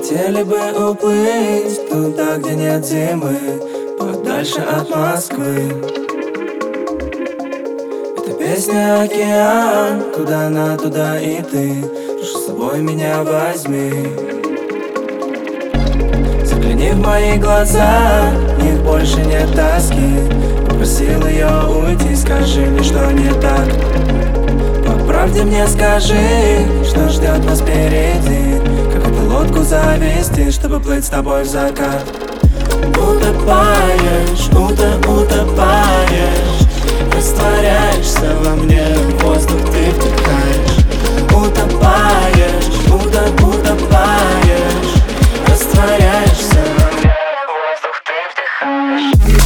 Хотели бы уплыть туда, где нет зимы, подальше от Москвы. Эта песня океан, куда она, туда и ты. Прошу, с собой меня возьми. Загляни в мои глаза, в них больше нет тоски. Попросил ее уйти, скажи мне, что не так. По правде мне скажи, что ждет нас впереди. Как эту лодку завести, чтобы плыть с тобой в закат. Утопаешь, утопаешь, растворяешься во мне, воздух ты вдыхаешь. Утопаешь, утопаешь, растворяешься во мне, воздух ты вдыхаешь.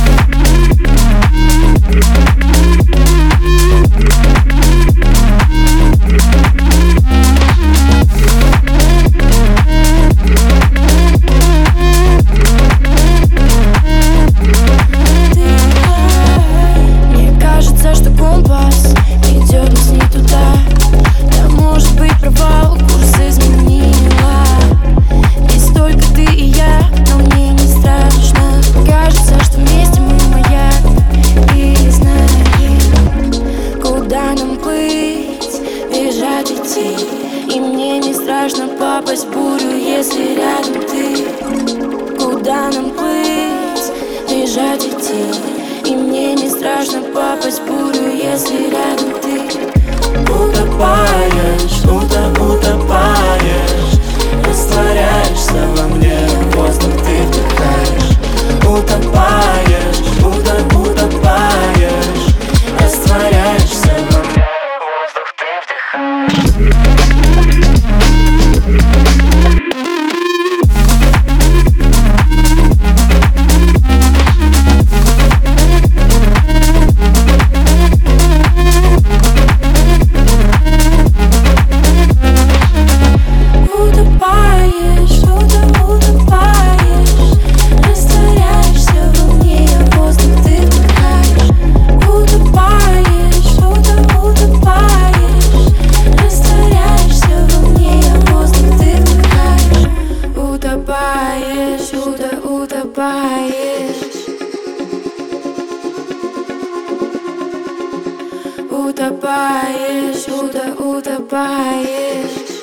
И мне не страшно попасть в бурю, если рядом ты. Куда нам плыть, бежать, идти? И мне не страшно попасть в бурю, если рядом ты. Утопаешь, утопаешь, растворяешься во мне, воздух ты вдыхаешь. Утопаешь, утопаешь, растворяешься во мне, воздух ты вдыхаешь. Утопаешь, утопаешь.